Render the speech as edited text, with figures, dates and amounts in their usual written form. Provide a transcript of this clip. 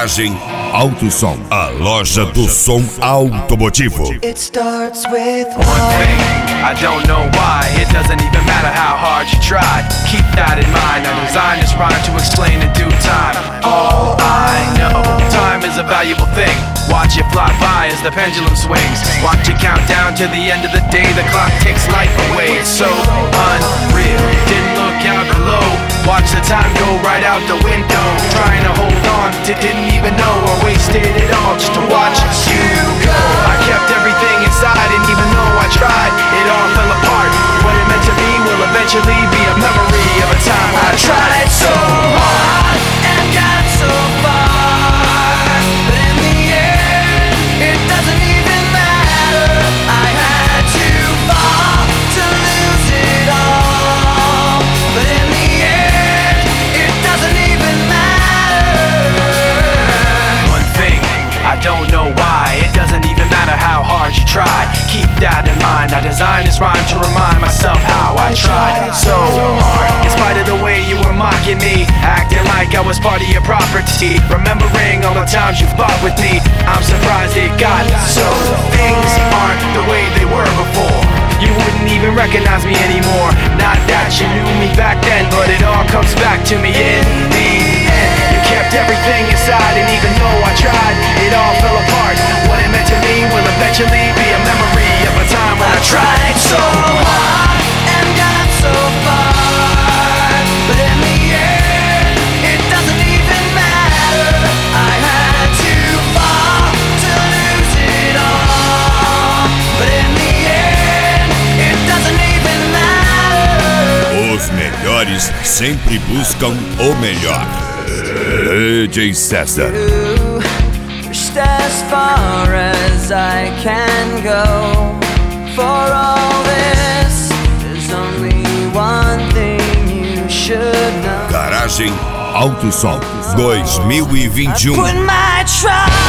Garagem Auto Som, a loja do som automotivo. It starts with one thing, I don't know why. It doesn't even matter how hard you try. Keep that in mind. I designed this rhyme to explain in due time. All I know, time is a valuable thing. Watch it fly by as the pendulum swings. Watch it count down to the end of the day. The clock takes life away. It's so unreal. Didn't look out below. Watch the time go right out the window. Trying to hold on to didn't even know I wasted it all just to watch you go. I kept everything inside and even though I tried, it all fell apart. What it meant to me will eventually be a memory of a time I tried so hard and got so far, but in the end, it doesn't even matter. I had to fall to lose it all, but in the end, it doesn't even matter. One thing, I don't know why. It doesn't even matter how hard you try. Keep that in mind. I designed this rhyme to remind myself how I tried so hard. In spite of the way you were mocking me, acting like I was part of your property, remembering all the times you fought with me, I'm surprised it got so. Things aren't the way they were before. You wouldn't even recognize me anymore. Not that you knew me back then, but it all comes back to me in the end. You kept everything inside, and even though I tried, it all fell apart. What it meant to me will eventually be a memory of a time when I tried so hard and got so far, but in the end, it doesn't even matter. I had to fall to lose it all, but in the end, it doesn't even matter. Os melhores sempre buscam o melhor. DJ César. Just as far as I can go. For all this, there's only one thing you should know. Garagem Auto Som 2021. I put my trust